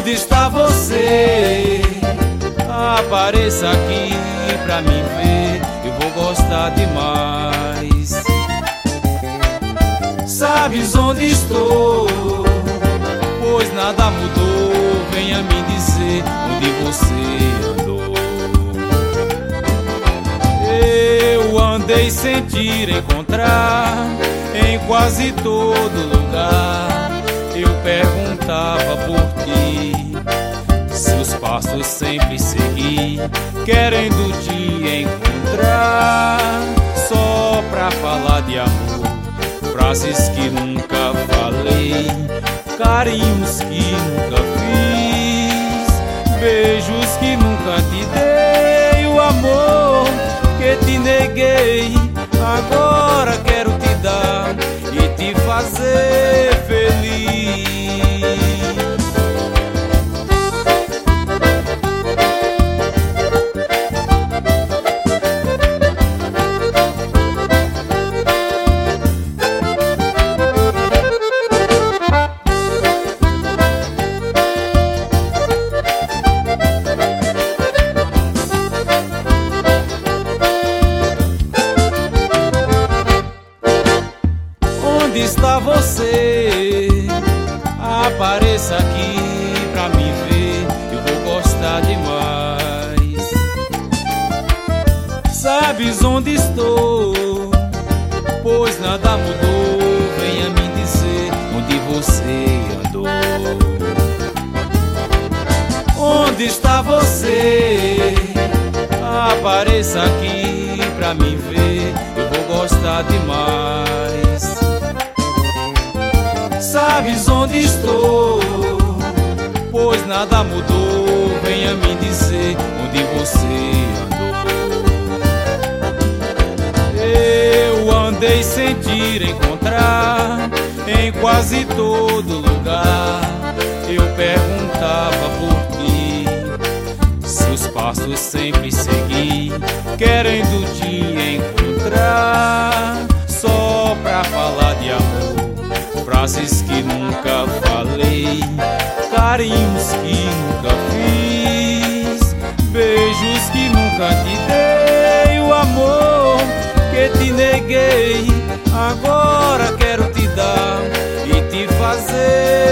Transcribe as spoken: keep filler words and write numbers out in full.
Onde está você? Apareça aqui pra me ver, eu vou gostar demais. Sabes onde estou? Pois nada mudou, venha me dizer onde você andou. Eu andei sem te encontrar em quase todo lugar. Eu perguntava por ti, seus passos sempre segui, querendo te encontrar, só pra falar de amor, frases que nunca falei, carinhos que nunca fiz, beijos que nunca te dei, o amor que te neguei, agora quero te dar e te fazer feliz. Onde está você? Apareça aqui pra me ver, eu vou gostar demais. Sabes onde estou? Pois nada mudou, venha me dizer onde você andou. Onde está você? Apareça aqui pra me ver, eu vou gostar demais. Sabes onde estou? Pois nada mudou, venha me dizer onde você andou. Eu andei sem te encontrar em quase todo lugar. Eu perguntava por ti, seus passos sempre segui, querendo te encontrar, só pra falar de amor, frases que nunca falei, carinhos que nunca fiz, beijos que nunca te dei, o amor que te neguei, agora quero te dar e te fazer